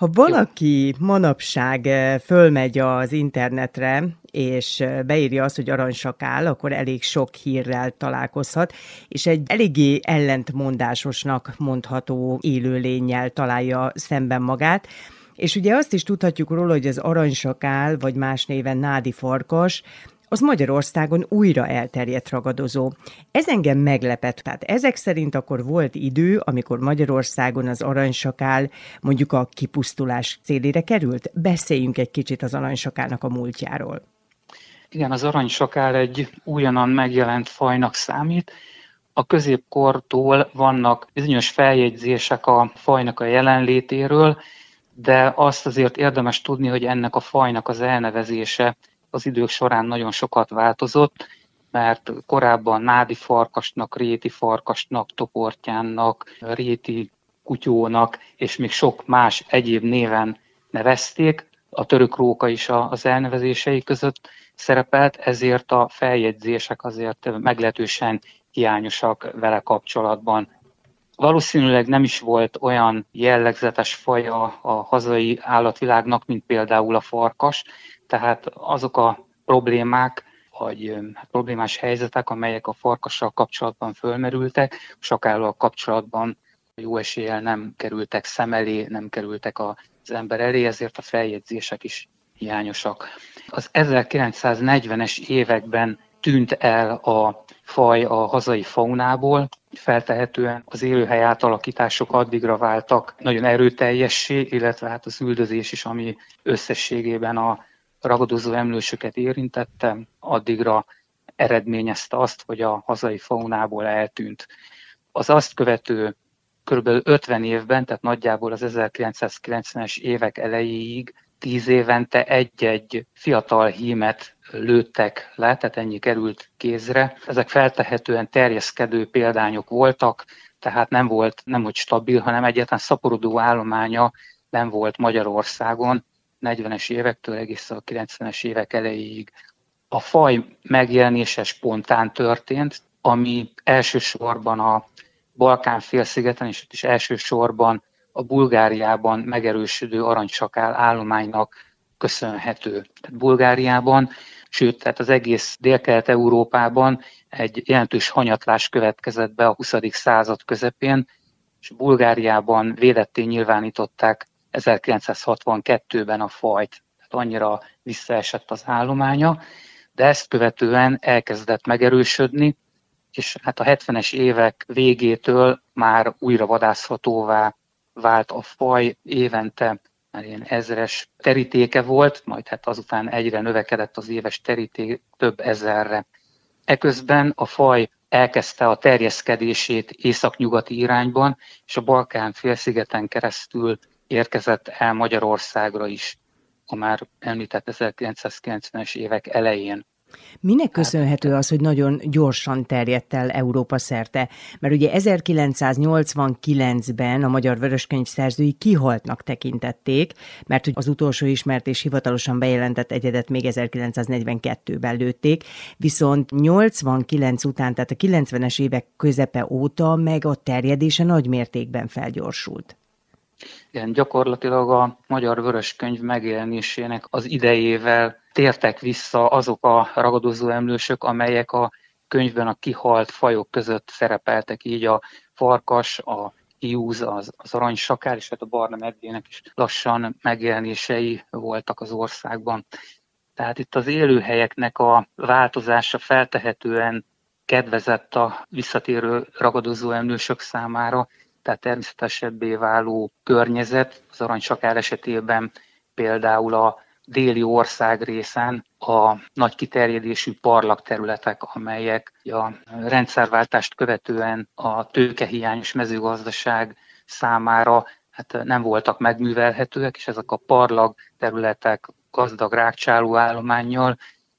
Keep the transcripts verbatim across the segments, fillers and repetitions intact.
Ha valaki manapság fölmegy az internetre, és beírja azt, hogy aranysakál, akkor elég sok hírrel találkozhat, és egy eléggé ellentmondásosnak mondható élőlénnyel találja szemben magát. És ugye azt is tudhatjuk róla, hogy az aranysakál, vagy más néven nádi farkas, az Magyarországon újra elterjedt ragadozó. Ez engem meglepett. Tehát ezek szerint akkor volt idő, amikor Magyarországon az aranysakál mondjuk a kipusztulás célére került? Beszéljünk egy kicsit az aranysakálnak a múltjáról. Igen, az aranysakál egy újonnan megjelent fajnak számít. A középkortól vannak bizonyos feljegyzések a fajnak a jelenlétéről, de azt azért érdemes tudni, hogy ennek a fajnak az elnevezése az idők során nagyon sokat változott, mert korábban nádi farkasnak, réti farkasnak, toportyánnak, réti kutyónak, és még sok más egyéb néven nevezték. A török róka is az elnevezései között szerepelt, ezért a feljegyzések azért meglehetősen hiányosak vele kapcsolatban. Valószínűleg nem is volt olyan jellegzetes faja a hazai állatvilágnak, mint például a farkas, tehát azok a problémák, vagy hát problémás helyzetek, amelyek a farkassal kapcsolatban fölmerültek, sakállal kapcsolatban jó eséllyel nem kerültek szem elé, nem kerültek az ember elé, ezért a feljegyzések is hiányosak. Az ezerkilencszáznegyvenes években tűnt el a faj a hazai faunából, feltehetően az élőhely átalakítások addigra váltak nagyon erőteljessé, illetve hát az üldözés is, ami összességében a ragadozó emlősöket érintette, addigra eredményezte azt, hogy a hazai faunából eltűnt. Az azt követő kb. ötven évben, tehát nagyjából az ezerkilencszázkilencvenes évek elejéig tíz évente egy-egy fiatal hímet lőttek le, tehát ennyi került kézre. Ezek feltehetően terjeszkedő példányok voltak, tehát nem volt nemhogy stabil, hanem egyáltalán szaporodó állománya nem volt Magyarországon negyvenes évektől egészen a kilencvenes évek elejéig. A faj megjelenése spontán történt, ami elsősorban a Balkán-félszigeten és ott is elsősorban a Bulgáriában megerősödő aranysakál állománynak köszönhető. Tehát Bulgáriában, sőt, tehát az egész Délkelet-Európában egy jelentős hanyatlás következett be a huszadik század közepén, és Bulgáriában védetté nyilvánították ezerkilencszázhatvankettőben a fajt. Tehát annyira visszaesett az állománya, de ezt követően elkezdett megerősödni, és hát a hetvenes évek végétől már újra vadászhatóvá vált a faj, évente már ilyen ezres terítéke volt, majd hát azután egyre növekedett az éves teríték több ezerre. Eközben a faj elkezdte a terjeszkedését északnyugati irányban, és a Balkán-félszigeten keresztül érkezett el Magyarországra is, a már említett ezerkilencszázkilencvenes évek elején. Minek köszönhető az, hogy nagyon gyorsan terjedt el Európa szerte? Mert ugye ezerkilencszáznyolcvankilencben a Magyar Vöröskönyv szerzői kihaltnak tekintették, mert hogy az utolsó ismert és hivatalosan bejelentett egyedet még ezerkilencszáznegyvenkettőben lőtték, viszont nyolcvankilenc után, tehát a kilencvenes évek közepe óta meg a terjedése nagy mértékben felgyorsult. Igen, gyakorlatilag a Magyar Vöröskönyv megjelenésének az idejével tértek vissza azok a ragadozó emlősök, amelyek a könyvben a kihalt fajok között szerepeltek, így a farkas, a hiúz, az, az aranysakál, és hát a barna medvének is lassan megjelenései voltak az országban. Tehát itt az élőhelyeknek a változása feltehetően kedvezett a visszatérő ragadozó emlősök számára, tehát természetesebbé váló környezet, az aranysakál esetében például a déli országrészen a nagy kiterjedésű parlagterületek, amelyek a rendszerváltást követően a tőkehiányos mezőgazdaság számára hát nem voltak megművelhetőek, és ezek a parlag területek gazdag rágcsáló állománnyal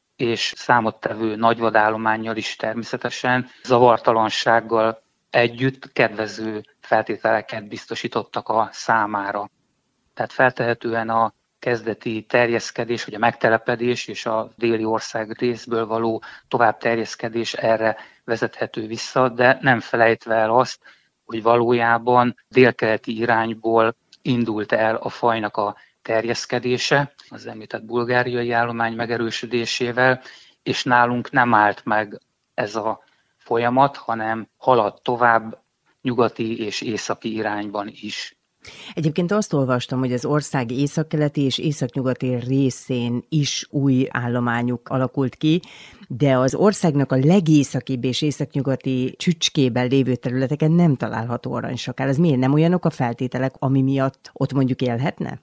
és számottevő nagyvadállománnyal is természetesen zavartalansággal együtt kedvező feltételeket biztosítottak a számára. Tehát feltehetően a kezdeti terjeszkedés, vagy a megtelepedés és a déli ország részből való tovább terjeszkedés erre vezethető vissza, de nem felejtve el azt, hogy valójában délkeleti irányból indult el a fajnak a terjeszkedése az említett bulgáriai állomány megerősödésével, és nálunk nem állt meg ez a folyamat, hanem haladt tovább nyugati és északi irányban is. Egyébként azt olvastam, hogy az ország északkeleti és északnyugati részén is új állományuk alakult ki, de az országnak a legészakibb és északnyugati csücskében lévő területeken nem található aranysakál. Ez miért nem olyanok a feltételek, ami miatt ott mondjuk élhetne?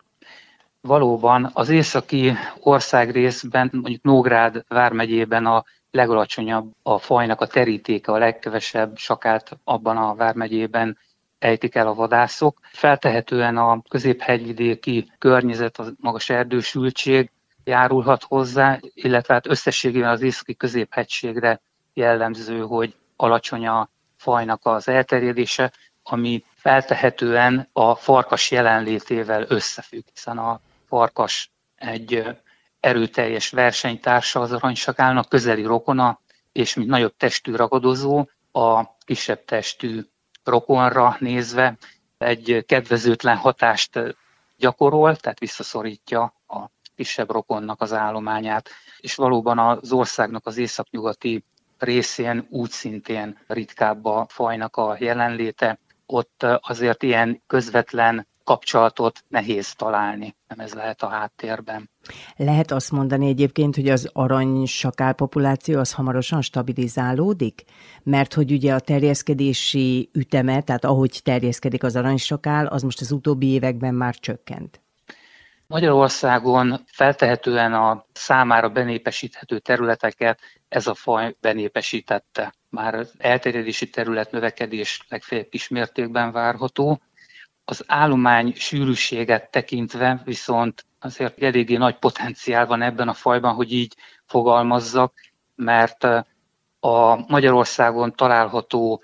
Valóban az északi országrészben, mondjuk Nógrád vármegyében a legalacsonyabb a fajnak a terítéke, a legkevesebb sakált abban a vármegyében ejtik el a vadászok. Feltehetően a középhegyvidéki környezet, a magas erdősültség járulhat hozzá, illetve hát összességében az északi középhegységre jellemző, hogy alacsony a fajnak az elterjedése, ami feltehetően a farkas jelenlétével összefügg, hiszen a farkas egy erőteljes versenytársa az aranysakálnak, közeli rokona, és mint nagyobb testű ragadozó, a kisebb testű rokonra nézve egy kedvezőtlen hatást gyakorol, tehát visszaszorítja a kisebb rokonnak az állományát, és valóban az országnak az északnyugati részén úgy szintén ritkább a fajnak a jelenléte, ott azért ilyen közvetlen kapcsolatot nehéz találni, nem ez lehet a háttérben. Lehet azt mondani egyébként, hogy az aranysakál populáció az hamarosan stabilizálódik? Mert hogy ugye a terjeszkedési üteme, tehát ahogy terjeszkedik az aranysakál, az most az utóbbi években már csökkent. Magyarországon feltehetően a számára benépesíthető területeket ez a faj benépesítette. Már az elterjedési terület növekedés legfeljebb kismértékben várható. Az állomány sűrűséget tekintve viszont azért eléggé nagy potenciál van ebben a fajban, hogy így fogalmazzak, mert a Magyarországon található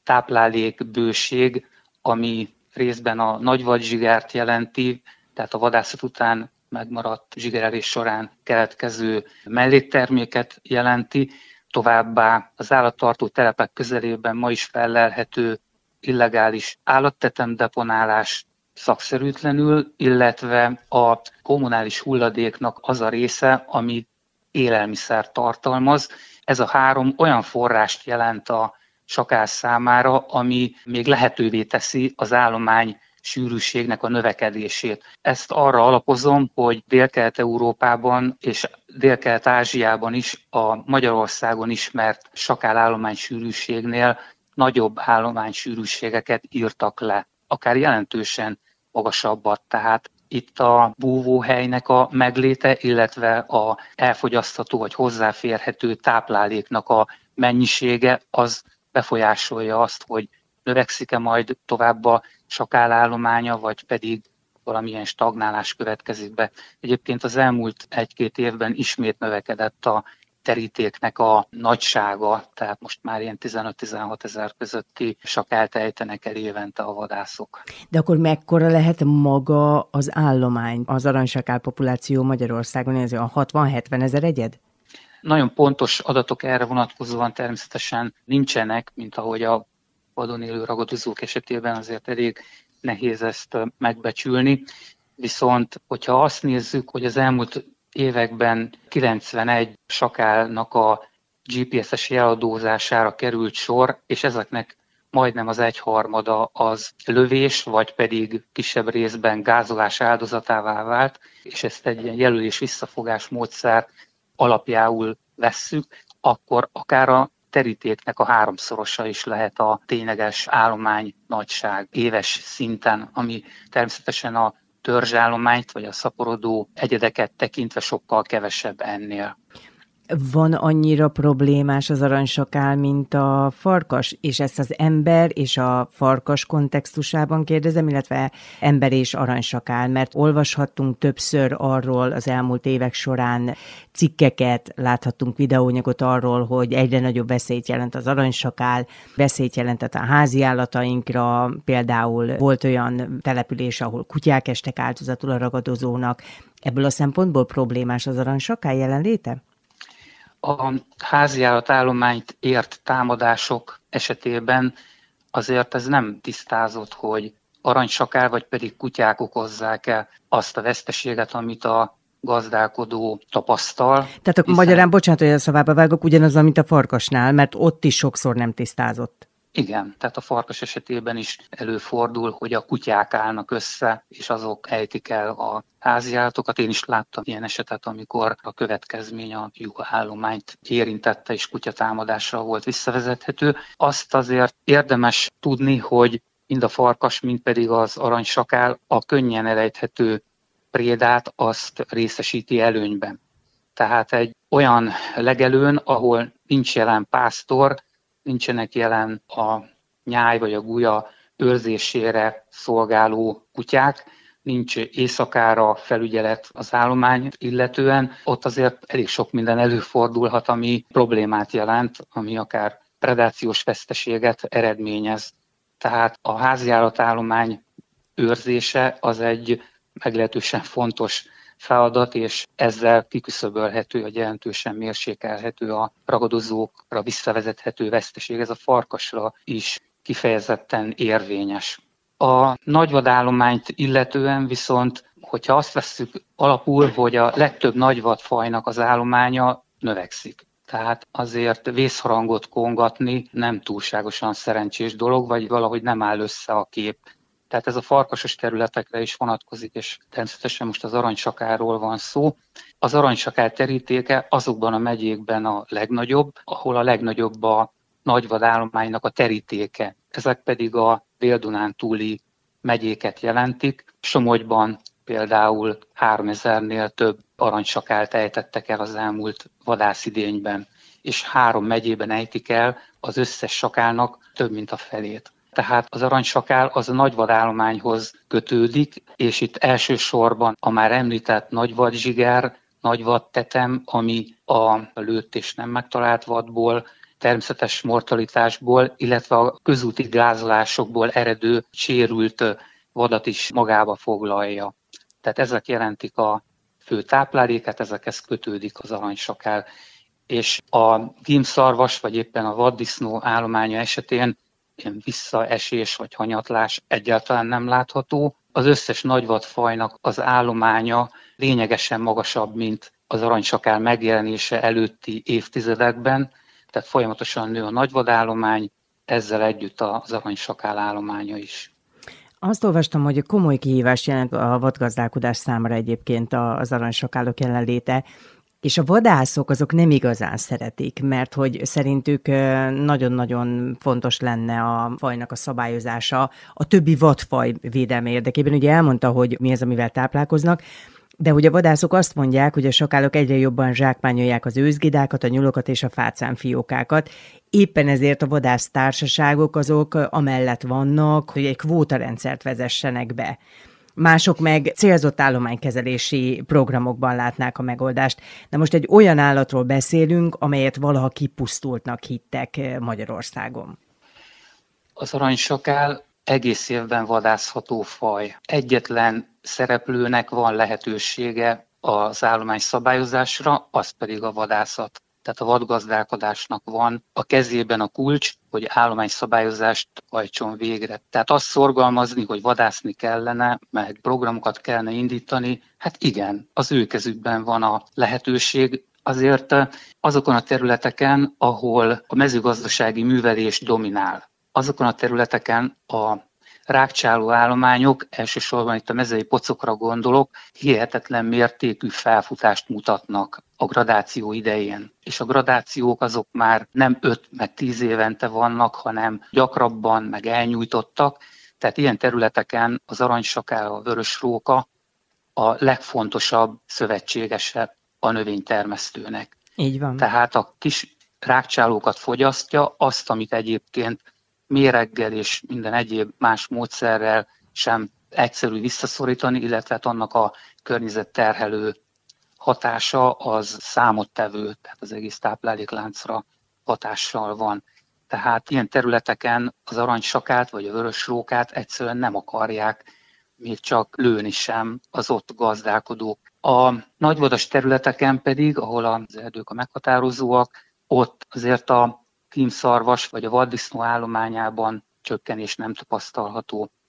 táplálékbőség, ami részben a nagyvadzsigert jelenti, tehát a vadászat után megmaradt zsigerelés során keletkező mellékterméket jelenti, továbbá az állattartó telepek közelében ma is fellelhető illegális állattetemdeponálás szakszerűtlenül, illetve a kommunális hulladéknak az a része, ami élelmiszer tartalmaz. Ez a három olyan forrást jelent a sakál számára, ami még lehetővé teszi az állomány sűrűségnek a növekedését. Ezt arra alapozom, hogy Délkelet-Európában és Délkelet-Ázsiában is a Magyarországon ismert sakálállomány sűrűségnél nagyobb állománysűrűségeket írtak le, akár jelentősen magasabbat. Tehát itt a búvóhelynek a megléte, illetve a elfogyasztható vagy hozzáférhető tápláléknak a mennyisége az befolyásolja azt, hogy növekszik-e majd tovább a sakálállománya, vagy pedig valamilyen stagnálás következik be. Egyébként az elmúlt egy-két évben ismét növekedett a terítéknek a nagysága, tehát most már ilyen tizenöt-tizenhat ezer közötti sakált ejtenek el évente a vadászok. De akkor mekkora lehet maga az állomány, az aranysakál populáció Magyarországon, ez a hatvan-hetven ezer egyed? Nagyon pontos adatok erre vonatkozóan természetesen nincsenek, mint ahogy a vadon élő ragadozók esetében azért elég nehéz ezt megbecsülni. Viszont, hogyha azt nézzük, hogy az elmúlt években kilencvenegy sakálnak a gé pé es-es jeladózására került sor, és ezeknek majdnem az egyharmada az lövés, vagy pedig kisebb részben gázolás áldozatává vált, és ezt egy ilyen jelölés visszafogás módszer alapjául vesszük, akkor akár a terítéknek a háromszorosa is lehet a tényleges állomány nagyság éves szinten, ami természetesen a törzsállományt vagy a szaporodó egyedeket tekintve sokkal kevesebb ennél. Van annyira problémás az aranysakál, mint a farkas, és ezt az ember és a farkas kontextusában kérdezem, illetve ember és aranysakál, mert olvashattunk többször arról az elmúlt évek során cikkeket, láthattunk videóanyagot arról, hogy egyre nagyobb veszélyt jelent az aranysakál, veszélyt jelentett a háziállatainkra, például volt olyan település, ahol kutyák estek áldozatul a ragadozónak. Ebből a szempontból problémás az aranysakál jelenléte? A háziállatállományt ért támadások esetében azért ez nem tisztázott, hogy aranysakál, vagy pedig kutyák okozzák-e azt a veszteséget, amit a gazdálkodó tapasztal. Tehát a hiszen... magyarán, bocsánat, hogy a szavába vágok, ugyanaz, mint a farkasnál, mert ott is sokszor nem tisztázott. Igen, tehát a farkas esetében is előfordul, hogy a kutyák állnak össze, és azok ejtik el a háziállatokat. Én is láttam ilyen esetet, amikor a következmény a juhállományt érintette, és kutyatámadásra volt visszavezethető. Azt azért érdemes tudni, hogy mind a farkas, mind pedig az aranysakál a könnyen elejthető prédát azt részesíti előnyben. Tehát egy olyan legelőn, ahol nincs jelen pásztor, nincsenek jelen a nyáj vagy a gulya őrzésére szolgáló kutyák, nincs éjszakára felügyelet az állomány illetően, ott azért elég sok minden előfordulhat, ami problémát jelent, ami akár predációs veszteséget eredményez. Tehát a háziállatállomány őrzése az egy meglehetősen fontos feladat, és ezzel kiküszöbölhető, vagy jelentősen mérsékelhető a ragadozókra visszavezethető veszteség. Ez a farkasra is kifejezetten érvényes. A nagyvadállományt illetően viszont, hogyha azt vesszük alapul, hogy a legtöbb nagyvadfajnak az állománya növekszik. Tehát azért vészharangot kongatni nem túlságosan szerencsés dolog, vagy valahogy nem áll össze a kép. Tehát ez a farkasos területekre is vonatkozik, és természetesen most az aranysakáról van szó. Az aranysakál terítéke azokban a megyékben a legnagyobb, ahol a legnagyobb a nagyvadállománynak a terítéke. Ezek pedig a Dél-Dunán túli megyéket jelentik. Somogyban például háromezernél több aranysakált ejtettek el az elmúlt vadászidényben, és három megyében ejtik el az összes sakálnak több mint a felét. Tehát az aranysakál az a nagyvadállományhoz kötődik, és itt elsősorban a már említett nagyvadzsiger, nagyvadtetem, ami a lőtt és nem megtalált vadból, természetes mortalitásból, illetve a közúti gázolásokból eredő sérült vadat is magába foglalja. Tehát ezek jelentik a fő táplálékát, ezekhez kötődik az aranysakál. És a gímszarvas, vagy éppen a vaddisznó állománya esetén ilyen visszaesés vagy hanyatlás egyáltalán nem látható. Az összes nagyvadfajnak az állománya lényegesen magasabb, mint az aranysakál megjelenése előtti évtizedekben, tehát folyamatosan nő a nagyvadállomány, ezzel együtt az aranysakál állománya is. Azt olvastam, hogy komoly kihívást jelent a vadgazdálkodás számára egyébként az aranysakálok jelenléte, és a vadászok azok nem igazán szeretik, mert hogy szerintük nagyon-nagyon fontos lenne a fajnak a szabályozása a többi vadfaj védelme érdekében. Ugye elmondta, hogy mi az, amivel táplálkoznak, de hogy a vadászok azt mondják, hogy a sakálok egyre jobban zsákmányolják az őszgidákat, a nyulokat és a fácánfiókákat. Éppen ezért a vadásztársaságok azok amellett vannak, hogy egy kvótarendszert vezessenek be. Mások meg célzott állománykezelési programokban látnák a megoldást. De most egy olyan állatról beszélünk, amelyet valaha kipusztultnak hittek Magyarországon. Az aranysakál egész évben vadászható faj. Egyetlen szereplőnek van lehetősége az állomány szabályozásra, az pedig a vadászat. Tehát a vadgazdálkodásnak van a kezében a kulcs, hogy állományszabályozást hajtson végre. Tehát azt szorgalmazni, hogy vadászni kellene, meg programokat kellene indítani, hát igen, az ő kezükben van a lehetőség. Azért azokon a területeken, ahol a mezőgazdasági művelés dominál, azokon a területeken a rágcsáló állományok, elsősorban itt a mezei pocokra gondolok, hihetetlen mértékű felfutást mutatnak a gradáció idején. És a gradációk azok már nem öt meg tíz évente vannak, hanem gyakrabban, meg elnyújtottak. Tehát ilyen területeken az aranysakál, a vörösróka a legfontosabb szövetségese a növénytermesztőnek. Így van. Tehát a kis rágcsálókat fogyasztja, azt, amit egyébként méreggel és minden egyéb más módszerrel sem egyszerű visszaszorítani, illetve annak a környezetterhelő hatása az számottevő, tehát az egész táplálékláncra hatással van. Tehát ilyen területeken az aranysakát vagy a vörösrókát egyszerűen nem akarják még csak lőni sem az ott gazdálkodók. A nagyvadas területeken pedig, ahol az erdők a meghatározóak, ott azért a kímszarvas vagy a vaddisznó állományában csökkenés nem tapasztalható.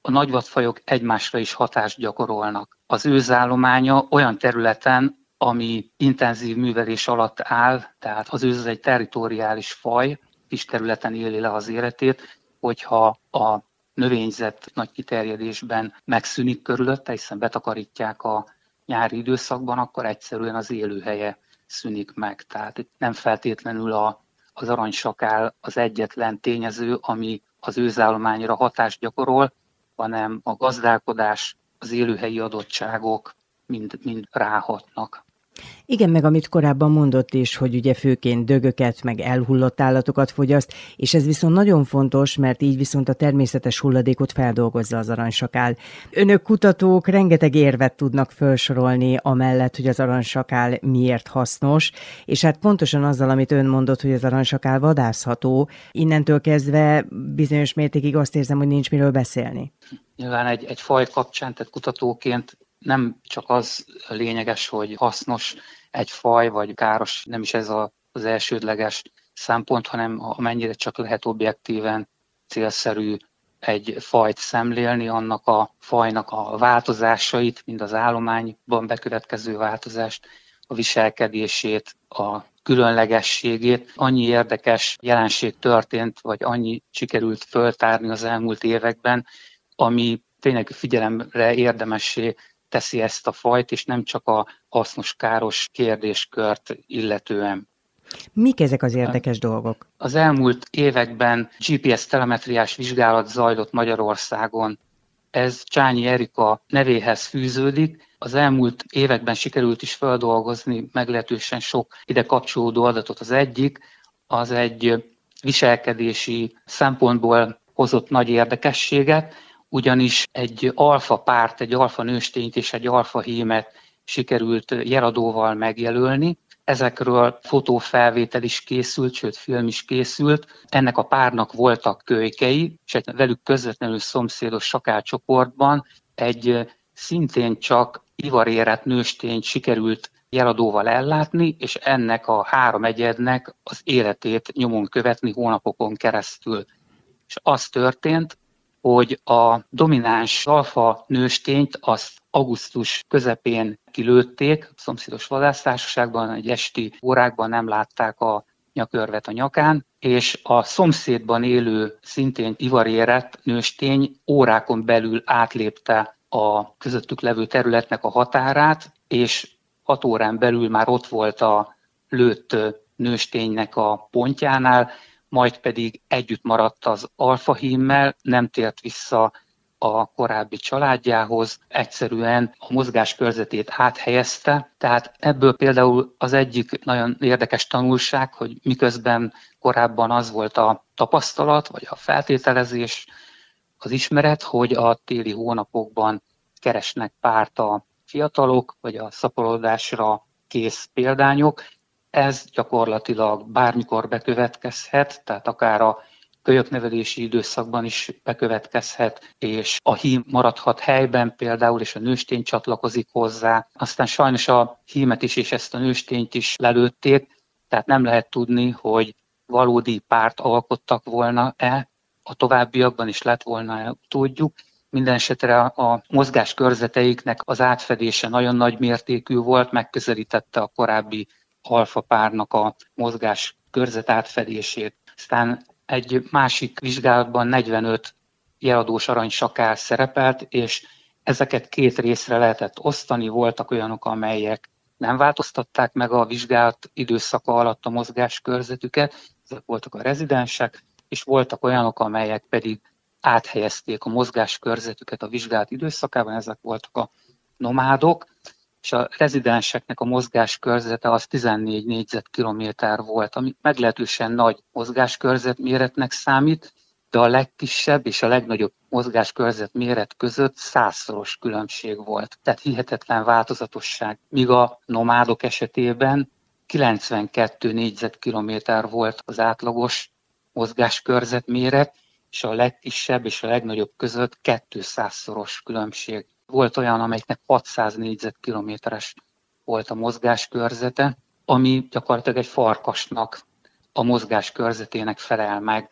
a nagyvadfajok egymásra is hatást gyakorolnak. Az őzállománya olyan területen, ami intenzív művelés alatt áll, tehát az őz egy territoriális faj, kis területen éli le az életét, hogyha a növényzet nagy kiterjedésben megszűnik körülötte, hiszen betakarítják a nyári időszakban, akkor egyszerűen az élőhelye szűnik meg. Tehát itt nem feltétlenül a, az aranysakál az egyetlen tényező, ami az őzállományra hatást gyakorol, hanem a gazdálkodás, az élőhelyi adottságok mind, mind ráhatnak. Igen, meg amit korábban mondott is, hogy ugye főként dögöket, meg elhullott állatokat fogyaszt, és ez viszont nagyon fontos, mert így viszont a természetes hulladékot feldolgozza az aranysakál. Önök kutatók rengeteg érvet tudnak felsorolni amellett, hogy az aranysakál miért hasznos, és hát pontosan azzal, amit ön mondott, hogy az aranysakál vadászható, innentől kezdve bizonyos mértékig azt érzem, hogy nincs miről beszélni. Nyilván egy, egy faj kapcsán, tehát kutatóként nem csak az lényeges, hogy hasznos egy faj, vagy káros, nem is ez a, az elsődleges szempont, hanem amennyire csak lehet objektíven célszerű egy fajt szemlélni, annak a fajnak a változásait, mind az állományban bekövetkező változást, a viselkedését, a különlegességét. Annyi érdekes jelenség történt, vagy annyi sikerült föltárni az elmúlt években, ami tényleg figyelemre érdemessé teszi ezt a fajt, és nem csak a hasznos-káros kérdéskört illetően. Mik ezek az érdekes dolgok? Az elmúlt években gé pé es telemetriás vizsgálat zajlott Magyarországon. Ez Csányi Erika nevéhez fűződik. Az elmúlt években sikerült is feldolgozni meglehetősen sok ide kapcsolódó adatot. Az egyik, az egy viselkedési szempontból hozott nagy érdekességet, ugyanis egy alfa párt, egy alfa nőstényt és egy alfa hímet sikerült jeladóval megjelölni. Ezekről fotófelvétel is készült, sőt film is készült. Ennek a párnak voltak kölykei, és egy velük közvetlenül szomszédos sakálcsoportban egy szintén csak ivarérett nőstényt sikerült jeladóval ellátni, és ennek a három egyednek az életét nyomon követni hónapokon keresztül. És az történt, hogy a domináns alfa nőstényt azt augusztus közepén kilőtték, a szomszédos vadásztársaságban, egy esti órákban nem látták a nyakörvet a nyakán, és a szomszédban élő, szintén ivarérett nőstény órákon belül átlépte a közöttük levő területnek a határát, és hat órán belül már ott volt a lőtt nősténynek a pontjánál, majd pedig együtt maradt az alfahímmel, nem tért vissza a korábbi családjához, egyszerűen a mozgáskörzetét áthelyezte. Tehát ebből például az egyik nagyon érdekes tanulság, hogy miközben korábban az volt a tapasztalat, vagy a feltételezés, az ismeret, hogy a téli hónapokban keresnek párt a fiatalok, vagy a szaporodásra kész példányok. Ez gyakorlatilag bármikor bekövetkezhet, tehát akár a kölyöknevelési időszakban is bekövetkezhet, és a hím maradhat helyben például, és a nőstény csatlakozik hozzá. Aztán sajnos a hímet is és ezt a nőstényt is lelőtték, tehát nem lehet tudni, hogy valódi párt alkottak volna-e, a továbbiakban is lett volna, tudjuk. Minden esetre a mozgás körzeteiknek az átfedése nagyon nagy mértékű volt, megközelítette a korábbi alfa párnak a mozgás körzet átfedését. Aztán egy másik vizsgálatban negyvenöt jeladós aranysakál szerepelt, és ezeket két részre lehetett osztani. Voltak olyanok, amelyek nem változtatták meg a vizsgálat időszaka alatt a mozgás körzetüket, ezek voltak a rezidensek, és voltak olyanok, amelyek pedig áthelyezték a mozgás körzetüket a vizsgálat időszakában, ezek voltak a nomádok, és a rezidenseknek a mozgáskörzete az tizennégy négyzetkilométer volt, ami meglehetősen nagy mozgáskörzet méretnek számít, de a legkisebb és a legnagyobb mozgáskörzet méret között százszoros különbség volt. Tehát hihetetlen változatosság. Míg a nomádok esetében kilencvenkettő négyzetkilométer volt az átlagos mozgáskörzet méret, és a legkisebb és a legnagyobb között kétszázszoros különbség. Volt olyan, amelyiknek hatszáz négyzetkilométeres volt a mozgáskörzete, ami gyakorlatilag egy farkasnak a mozgáskörzetének felel meg.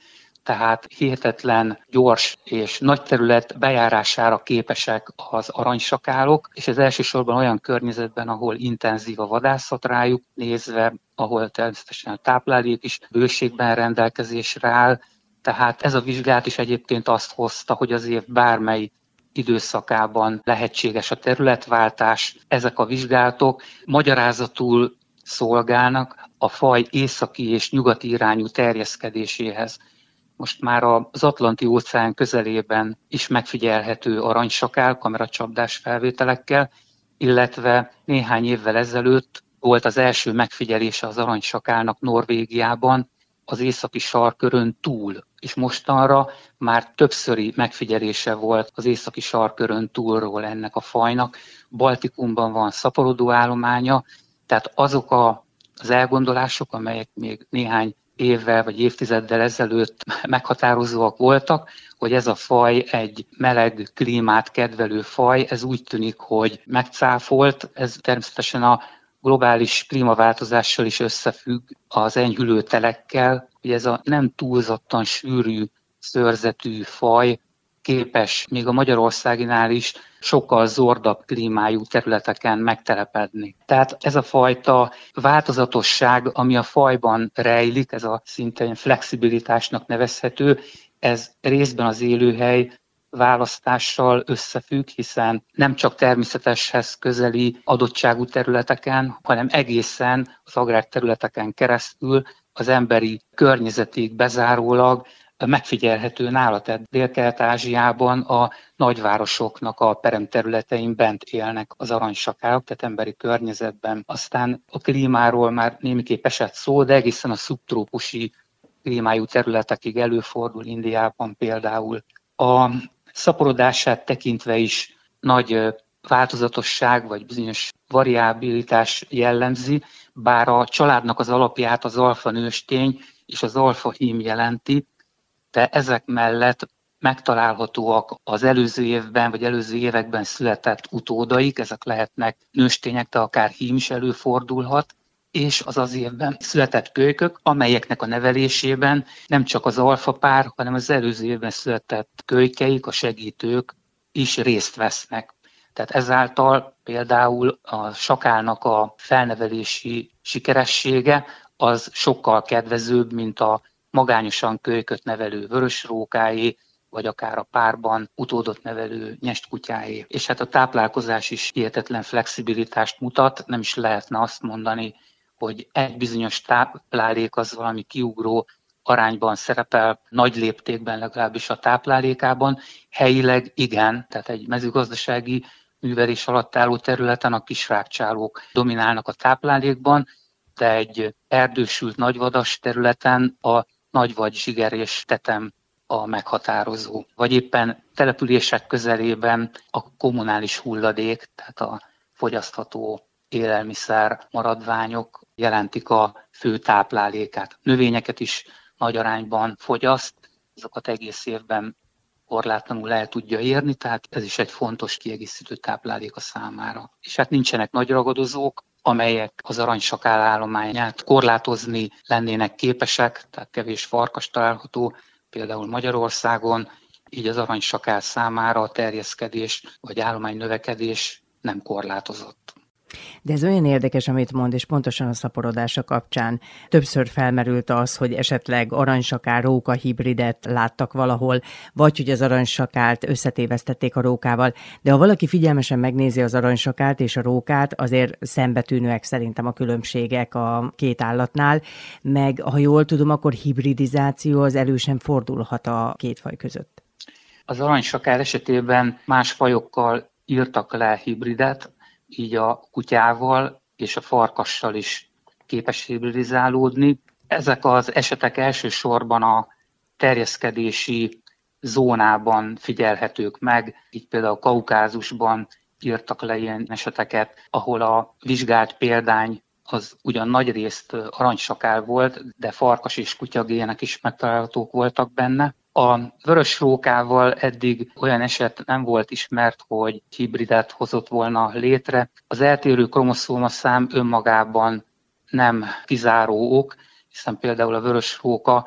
tehát hihetetlen gyors és nagy terület bejárására képesek az aranysakálok, és ez elsősorban olyan környezetben, ahol intenzív a vadászat rájuk nézve, ahol természetesen a táplálék is bőségben rendelkezésre áll. Tehát ez a vizsgálat is egyébként azt hozta, hogy az év bármely időszakában lehetséges a területváltás. Ezek a vizsgálatok magyarázatul szolgálnak a faj északi és nyugati irányú terjeszkedéséhez. Most már az Atlanti-óceán közelében is megfigyelhető aranysakál kameracsapdás felvételekkel, illetve néhány évvel ezelőtt volt az első megfigyelése az aranysakálnak Norvégiában, az északi sarkkörön túl, és mostanra már többszöri megfigyelése volt az északi sarkkörön túlról ennek a fajnak. Baltikumban van szaporodó állománya, tehát azok a, az elgondolások, amelyek még néhány évvel vagy évtizeddel ezelőtt meghatározóak voltak, hogy ez a faj egy meleg klímát kedvelő faj, ez úgy tűnik, hogy megcáfolt, ez természetesen a globális klímaváltozással is összefügg az enyhülő telekkel, hogy ez a nem túlzottan sűrű, szőrzetű faj képes még a magyarországinál is sokkal zordabb klímájú területeken megtelepedni. Tehát ez a fajta változatosság, ami a fajban rejlik, ez a szintén flexibilitásnak nevezhető, ez részben az élőhely választással összefügg, hiszen nem csak természeteshez közeli adottságú területeken, hanem egészen az agrárterületeken keresztül az emberi környezetig bezárólag megfigyelhető nála. Tehát Dél-Kelet-Ázsiában a nagyvárosoknak a peremterületein bent élnek az aranysakálok, tehát emberi környezetben. Aztán a klímáról már némiképp esett szó, de egészen a szubtrópusi klímájú területekig előfordul, Indiában például. A szaporodását tekintve is nagy változatosság vagy bizonyos variabilitás jellemzi, bár a családnak az alapját az alfa nőstény és az alfa hím jelenti, de ezek mellett megtalálhatóak az előző évben vagy előző években született utódaik, ezek lehetnek nőstények, de akár hím is előfordulhat, és az az évben született kölykök, amelyeknek a nevelésében nem csak az alfapár, hanem az előző évben született kölykeik, a segítők is részt vesznek. Tehát ezáltal például a sakálnak a felnevelési sikeressége az sokkal kedvezőbb, mint a magányosan kölyköt nevelő vörösrókáé, vagy akár a párban utódot nevelő nyestkutyáé. És hát a táplálkozás is hihetetlen flexibilitást mutat, nem is lehetne azt mondani, hogy egy bizonyos táplálék az valami kiugró arányban szerepel, nagy léptékben legalábbis a táplálékában. Helyileg igen, tehát egy mezőgazdasági művelés alatt álló területen a kisrágcsálók dominálnak a táplálékban, de egy erdősült nagyvadas területen a nagyvagy, zsiger és tetem a meghatározó. Vagy éppen települések közelében a kommunális hulladék, tehát a fogyasztható élelmiszer maradványok jelentik a fő táplálékát. Növényeket is nagy arányban fogyaszt, azokat egész évben korlátlanul el tudja érni, tehát ez is egy fontos kiegészítő táplálék a számára. És hát nincsenek nagy ragadozók, amelyek az aranysakál állományát korlátozni lennének képesek, tehát kevés farkas található, például Magyarországon, így az aranysakál számára a terjeszkedés vagy állomány növekedés nem korlátozott. De ez olyan érdekes, amit mond, és pontosan a szaporodása kapcsán többször felmerült az, hogy esetleg aranysakál róka hibridet láttak valahol, vagy hogy az aranysakált összetévesztették a rókával. De ha valaki figyelmesen megnézi az aranysakált és a rókát, azért szembetűnőek szerintem a különbségek a két állatnál, meg ha jól tudom, akkor hibridizáció az elő sem fordulhat a két faj között. Az aranysakál esetében más fajokkal írtak le hibridet, így a kutyával és a farkassal is képes hibridizálódni. Ezek az esetek elsősorban a terjeszkedési zónában figyelhetők meg, így például a Kaukázusban írtak le ilyen eseteket, ahol a vizsgált példány az ugyan nagyrészt aranysakál volt, de farkas és kutyagének is megtalálhatók voltak benne. A vörös rókával eddig olyan eset nem volt ismert, hogy hibridet hozott volna létre. Az eltérő kromoszómaszám önmagában nem kizáró ok, hiszen például a vörös róka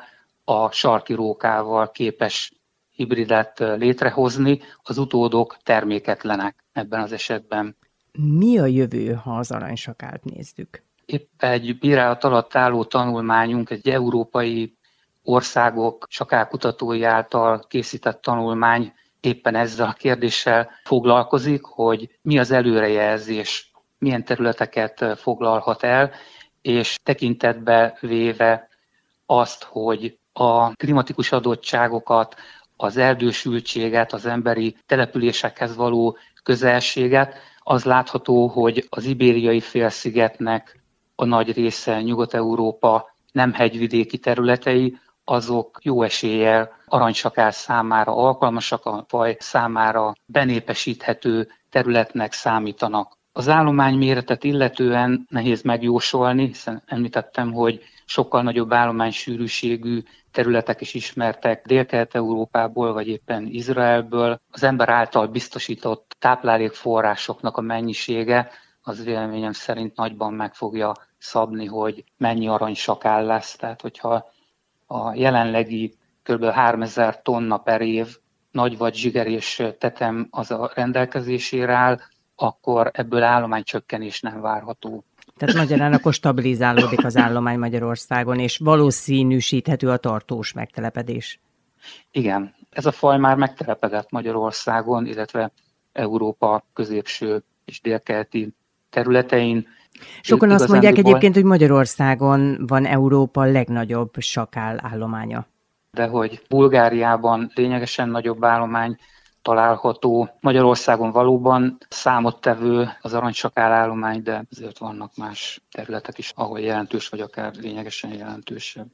a sarki rókával képes hibridet létrehozni, az utódok terméketlenek ebben az esetben. Mi a jövő, ha az aranysakált nézzük? Épp egy bírálat alatt álló tanulmányunk, egy európai országok sakálkutatói által készített tanulmány éppen ezzel a kérdéssel foglalkozik, hogy mi az előrejelzés, milyen területeket foglalhat el, és tekintetbe véve azt, hogy a klimatikus adottságokat, az erdősültséget, az emberi településekhez való közelséget, az látható, hogy az ibériai félszigetnek a nagy része, Nyugat-Európa nem hegyvidéki területei, azok jó eséllyel aranysakál számára alkalmasak, a faj számára benépesíthető területnek számítanak. Az állomány méretet illetően nehéz megjósolni, hiszen említettem, hogy sokkal nagyobb állománysűrűségű területek is ismertek Dél-Kelet-Európából, vagy éppen Izraelből. Az ember által biztosított táplálékforrásoknak a mennyisége az véleményem szerint nagyban meg fogja szabni, hogy mennyi aranysakál lesz. Tehát, hogyha a jelenlegi kb. háromezer tonna per év nagyvad, zsiger és tetem az a rendelkezésére áll, akkor ebből állománycsökkenés nem várható. Tehát magyarán akkor stabilizálódik az állomány Magyarországon, és valószínűsíthető a tartós megtelepedés. Igen, ez a faj már megtelepedett Magyarországon, illetve Európa középső és délkeleti területein. Sokan azt mondják egyébként, hogy Magyarországon van Európa legnagyobb sakál állománya. De hogy Bulgáriában lényegesen nagyobb állomány található. Magyarországon valóban számottevő az aranysakál állomány, de azért vannak más területek is, ahol jelentős, vagy akár lényegesen jelentősebb.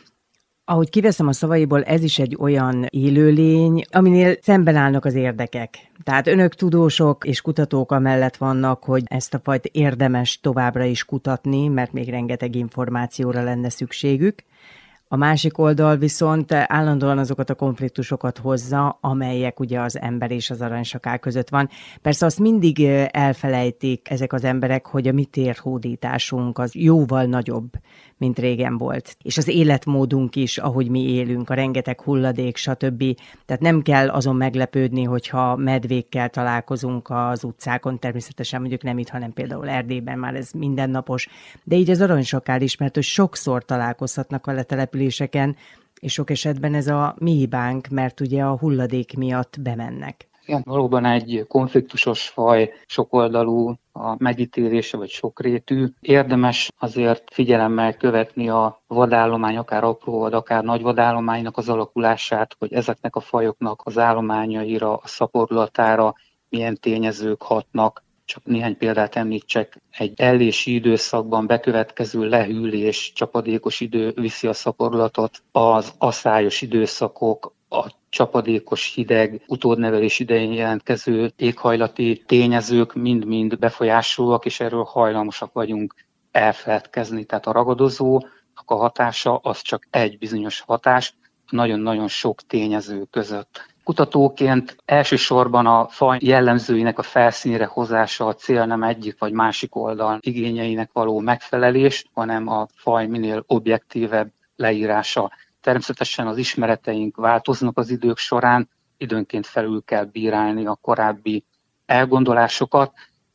Ahogy kiveszem a szavaiból, ez is egy olyan élőlény, aminél szemben állnak az érdekek. Tehát önök tudósok és kutatók amellett vannak, hogy ezt a fajt érdemes továbbra is kutatni, mert még rengeteg információra lenne szükségük. A másik oldal viszont állandóan azokat a konfliktusokat hozza, amelyek ugye az ember és az aranysakál között van. Persze azt mindig elfelejtik ezek az emberek, hogy a mi térhódításunk az jóval nagyobb, mint régen volt. És az életmódunk is, ahogy mi élünk, a rengeteg hulladék, stb. Tehát nem kell azon meglepődni, hogyha medvékkel találkozunk az utcákon, természetesen mondjuk nem itt, hanem például Erdélyben már ez mindennapos. De így az aranysakál is, mert hogy sokszor találkozhatnak vele településeken, és sok esetben ez a mi hibánk, mert ugye a hulladék miatt bemennek. Igen, valóban egy konfliktusos faj, sokoldalú a megítélése, vagy sokrétű. Érdemes azért figyelemmel követni a vadállomány, akár apró vad, akár nagy vadállománynak az alakulását, hogy ezeknek a fajoknak az állományaira, a szaporulatára milyen tényezők hatnak. Csak néhány példát említsek. Egy ellési időszakban bekövetkező lehűlés, csapadékos idő viszi a szaporulatot, az aszályos időszakok, a csapadékos hideg, utódnevelés idején jelentkező éghajlati tényezők mind-mind befolyásolóak, és erről hajlamosak vagyunk elfeledkezni. Tehát a ragadozónak a hatása az csak egy bizonyos hatás, nagyon-nagyon sok tényező között. Kutatóként elsősorban a faj jellemzőinek a felszínre hozása a cél, nem egyik vagy másik oldal igényeinek való megfelelés, hanem a faj minél objektívebb leírása. Természetesen az ismereteink változnak az idők során, időnként felül kell bírálni a korábbi elgondolásokat,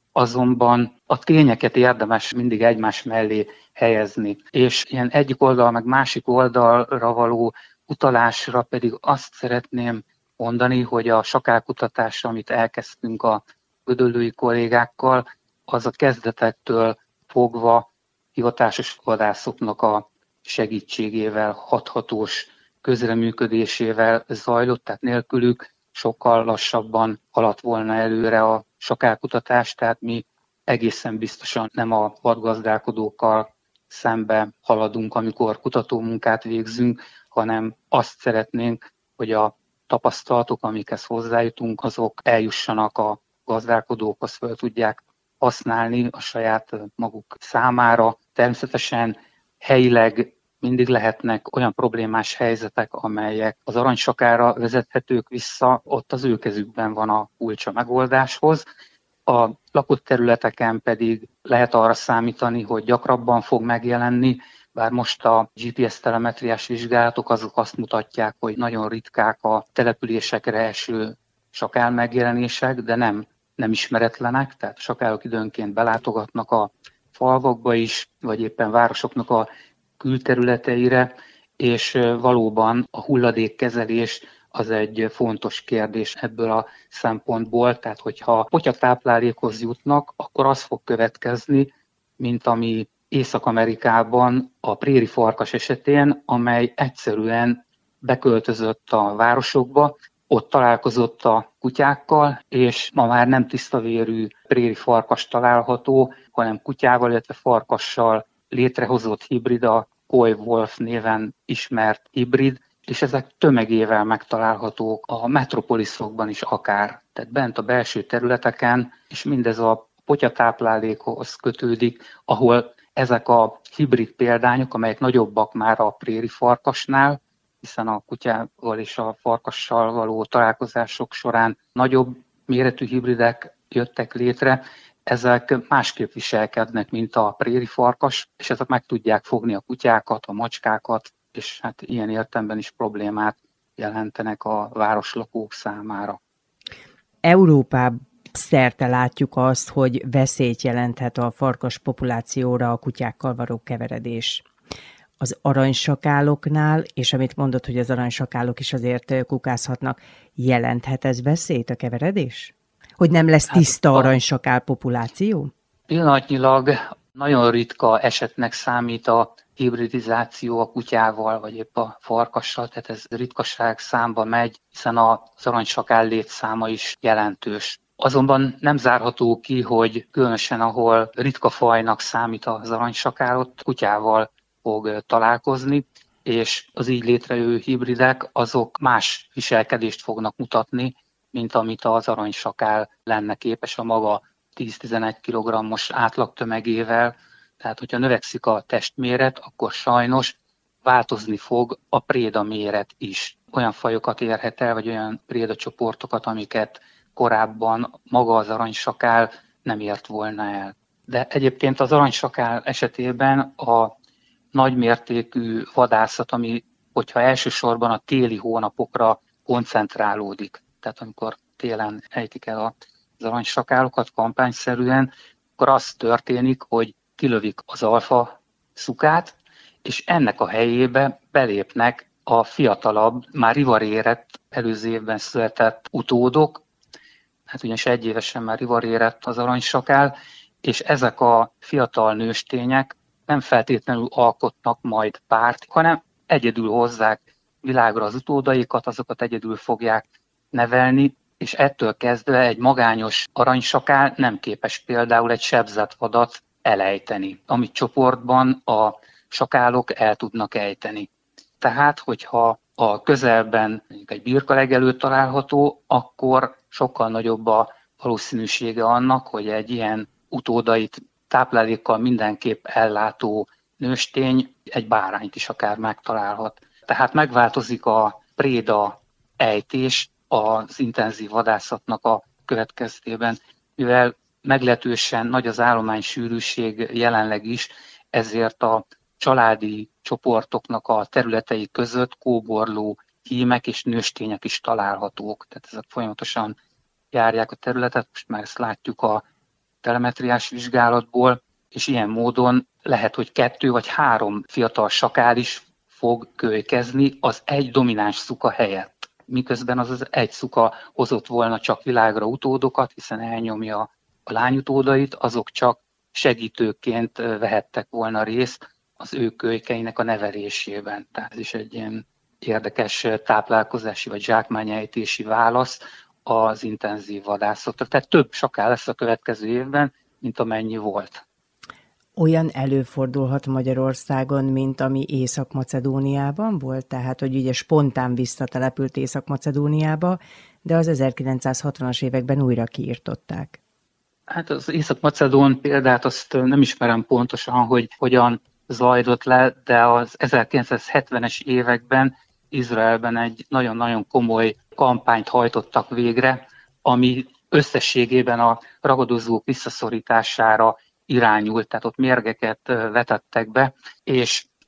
azonban a tényeket érdemes mindig egymás mellé helyezni. És ilyen egyik oldal meg másik oldalra való utalásra pedig azt szeretném mondani, hogy a sakálkutatásra, amit elkezdtünk a gödöllői kollégákkal, az a kezdetektől fogva hivatásos vadászoknak a segítségével, hathatós közreműködésével zajlott, tehát nélkülük sokkal lassabban haladt volna előre a sakálkutatás, tehát mi egészen biztosan nem a vadgazdálkodókkal szembe haladunk, amikor kutatómunkát végzünk, hanem azt szeretnénk, hogy a tapasztalatok, amikhez hozzájutunk, azok eljussanak a gazdálkodókhoz, fel tudják használni a saját maguk számára. Természetesen helyileg mindig lehetnek olyan problémás helyzetek, amelyek az aranysakára vezethetők vissza, ott az ő kezükben van a kulcs a megoldáshoz. A lakott területeken pedig lehet arra számítani, hogy gyakrabban fog megjelenni, bár most a gé pé es telemetriás vizsgálatok azok azt mutatják, hogy nagyon ritkák a településekre eső sakál megjelenések, de nem, nem ismeretlenek, tehát a sakálok időnként belátogatnak a falvakba is, vagy éppen városoknak a külterületeire, és valóban a hulladékkezelés az egy fontos kérdés ebből a szempontból, tehát hogyha potyatáplálékhoz jutnak, akkor az fog következni, mint ami Észak-Amerikában a préri farkas esetén, amely egyszerűen beköltözött a városokba, ott találkozott a kutyákkal, és ma már nem tisztavérű préri farkas található, hanem kutyával, illetve farkassal létrehozott hibrid, a Coy Wolf néven ismert hibrid, és ezek tömegével megtalálhatók a metropoliszokban is akár, tehát bent a belső területeken, és mindez a potyatáplálékhoz kötődik, ahol ezek a hibrid példányok, amelyek nagyobbak már a préri farkasnál, hiszen a kutyával és a farkassal való találkozások során nagyobb méretű hibridek jöttek létre, ezek másképp viselkednek, mint a préri farkas, és ezek meg tudják fogni a kutyákat, a macskákat, és hát ilyen értelemben is problémát jelentenek a városlakók számára. Európában szerte látjuk azt, hogy veszélyt jelenthet a farkas populációra a kutyákkal való keveredés. Az aranysakáloknál, és amit mondod, hogy az aranysakálok is azért kukázhatnak, jelenthet ez veszélyt a keveredés? Hogy nem lesz tiszta aranysakál populáció? Pillanatnyilag nagyon ritka esetnek számít a hibridizáció a kutyával, vagy épp a farkassal, tehát ez ritkaság számba megy, hiszen az aranysakál létszáma is jelentős. Azonban nem zárható ki, hogy különösen ahol ritka fajnak számít az aranysakál, ott kutyával fog találkozni, és az így létrejövő hibridek azok más viselkedést fognak mutatni, mint amit az aranysakál lenne képes a maga tíz-tizenegy kilogrammos átlagtömegével. Tehát, hogyha növekszik a testméret, akkor sajnos változni fog a préda méret is. Olyan fajokat érhet el, vagy olyan prédacsoportokat, amiket korábban maga az aranysakál nem ért volna el. De egyébként az aranysakál esetében a nagymértékű vadászat, ami, hogyha elsősorban a téli hónapokra koncentrálódik, tehát amikor télen ejtik el az aranysakálokat kampányszerűen, akkor az történik, hogy kilövik az alfa szukát, és ennek a helyébe belépnek a fiatalabb, már rivarérett, előző évben született utódok, hát ugyanis egy évesen már rivarérett az aranysakál, és ezek a fiatal nőstények nem feltétlenül alkotnak majd párt, hanem egyedül hozzák világra az utódaikat, azokat egyedül fogják nevelni, és ettől kezdve egy magányos aranysakál nem képes például egy sebzett vadat elejteni, amit csoportban a sakálok el tudnak ejteni. Tehát, hogyha a közelben egy birkalegelő található, akkor sokkal nagyobb a valószínűsége annak, hogy egy ilyen utódait táplálékkal mindenképp ellátó nőstény egy bárányt is akár megtalálhat. Tehát megváltozik a préda ejtés az intenzív vadászatnak a következtében, mivel meglehetősen nagy az állománysűrűség jelenleg is, ezért a családi csoportoknak a területei között kóborló hímek és nőstények is találhatók. Tehát ezek folyamatosan járják a területet, most már ezt látjuk a telemetriás vizsgálatból, és ilyen módon lehet, hogy kettő vagy három fiatal sakál is fog kölykezni az egy domináns szuka helyett. Miközben az az egy szuka hozott volna csak világra utódokat, hiszen elnyomja a lányutódait, azok csak segítőként vehettek volna részt az ő kölykeinek a nevelésében. Tehát ez is egy ilyen érdekes táplálkozási vagy zsákmányejtési válasz az intenzív vadászatra. Tehát több sakál lesz a következő évben, mint amennyi volt. Olyan előfordulhat Magyarországon, mint ami Észak-Macedóniában volt? Tehát, hogy ugye spontán visszatelepült Észak-Macedóniába, de az ezerkilencszázhatvanas években újra kiirtották. Hát az észak-macedón példát azt nem ismerem pontosan, hogy hogyan zajlott le, de az ezerkilencszázhetvenes években Izraelben egy nagyon-nagyon komoly kampányt hajtottak végre, ami összességében a ragadozók visszaszorítására irányult, tehát ott mérgeket vetettek be, és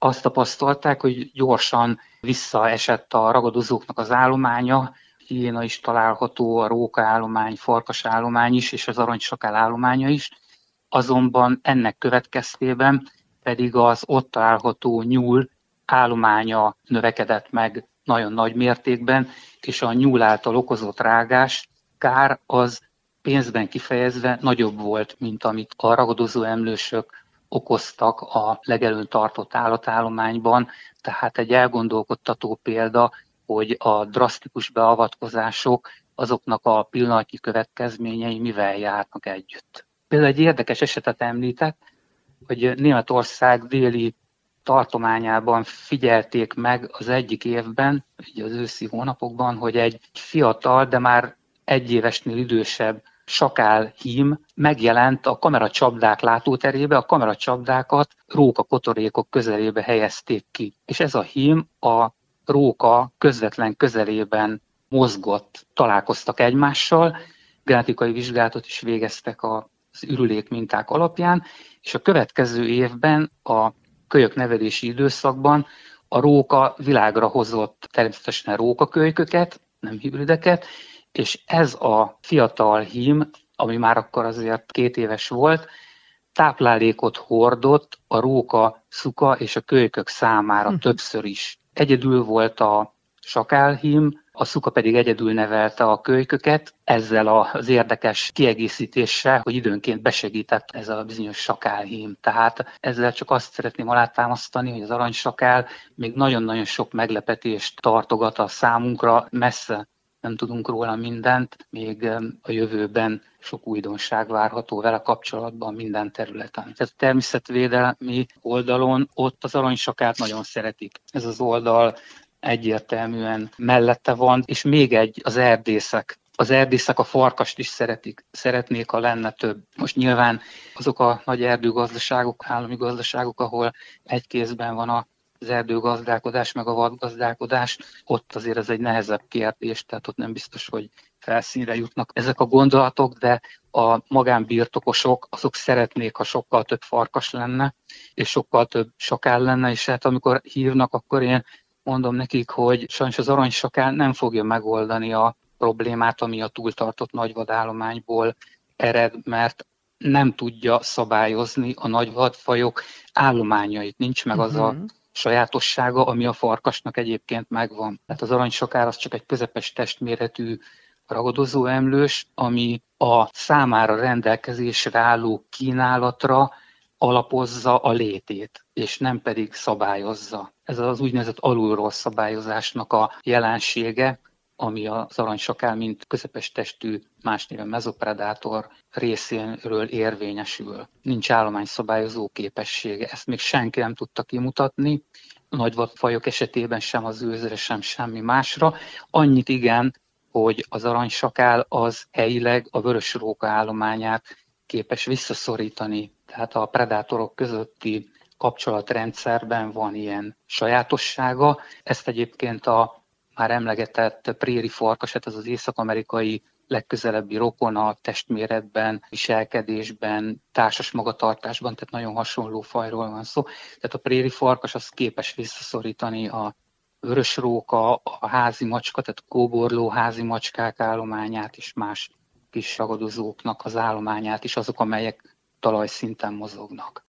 azt tapasztalták, hogy gyorsan visszaesett a ragadozóknak az állománya, hiéna is található, a róka állomány, farkas állomány is, és az aranysakál állománya is. Azonban ennek következtében pedig az ott található nyúl állománya növekedett meg nagyon nagy mértékben, és a nyúl által okozott rágás, kár az pénzben kifejezve nagyobb volt, mint amit a ragadozó emlősök okoztak a legelőn tartott állatállományban. Tehát egy elgondolkodtató példa, hogy a drasztikus beavatkozások azoknak a pillanatnyi következményei mivel járnak együtt. Például egy érdekes esetet említek, hogy Németország déli tartományában figyelték meg az egyik évben, ugye az őszi hónapokban, hogy egy fiatal, de már egy évesnél idősebb sakálhím megjelent a kameracsapdák látóterébe, a kameracsapdákat róka kotorékok közelébe helyezték ki. És ez a hím a róka közvetlen közelében mozgott, találkoztak egymással, genetikai vizsgálatot is végeztek az ürülék minták alapján, és a következő évben a kölyök nevelési időszakban a róka világra hozott természetesen rókakölyköket, nem hibrideket, és ez a fiatal hím, ami már akkor azért két éves volt, táplálékot hordott a róka, szuka és a kölykök számára hm. többször is. Egyedül volt a sakálhím, a szuka pedig egyedül nevelte a kölyköket, ezzel az érdekes kiegészítéssel, hogy időnként besegített ez a bizonyos sakálhím. Tehát ezzel csak azt szeretném alátámasztani, hogy az aranysakál még nagyon-nagyon sok meglepetést tartogat a számunkra, messze nem tudunk róla mindent, még a jövőben sok újdonság várható vele kapcsolatban minden területen. Tehát a természetvédelmi oldalon ott az aranysakát nagyon szeretik. Ez az oldal egyértelműen mellette van, és még egy, az erdészek. Az erdészek a farkast is szeretik, szeretnék, ha lenne több. Most nyilván azok a nagy erdőgazdaságok, állami gazdaságok, ahol egy kézben van az erdőgazdálkodás, meg a vadgazdálkodás, ott azért ez egy nehezebb kérdés, tehát ott nem biztos, hogy felszínre jutnak ezek a gondolatok, de a magánbirtokosok, azok szeretnék, ha sokkal több farkas lenne, és sokkal több sakál lenne, és hát amikor hívnak, akkor én mondom nekik, hogy sajnos az aranysakál nem fogja megoldani a problémát, ami a túltartott nagyvadállományból ered, mert nem tudja szabályozni a nagyvadfajok állományait. Nincs meg az a sajátossága, ami a farkasnak egyébként megvan. Tehát az aranysakál az csak egy közepes testméretű ragadozó emlős, ami a számára rendelkezésre álló kínálatra alapozza a létét, és nem pedig szabályozza. Ez az úgynevezett alulról szabályozásnak a jelensége, ami az aranysakál, mint közepes testű, más néven mezopredátor részéről érvényesül. Nincs állományszabályozó képessége, ezt még senki nem tudta kimutatni, a nagyvadfajok esetében sem az őzre, sem semmi másra. Annyit igen, hogy az aranysakál az helyileg a vörösróka állományát képes visszaszorítani. Tehát a predátorok közötti kapcsolatrendszerben van ilyen sajátossága. Ezt egyébként a már emlegetett préri farkas, ez az észak-amerikai legközelebbi rokona testméretben, viselkedésben, társas magatartásban, tehát nagyon hasonló fajról van szó. Tehát a préri farkas az képes visszaszorítani a vörösróka, a házi macska, tehát a kóborló házi macskák állományát és más kis ragadozóknak az állományát is, azok, amelyek talajszinten mozognak.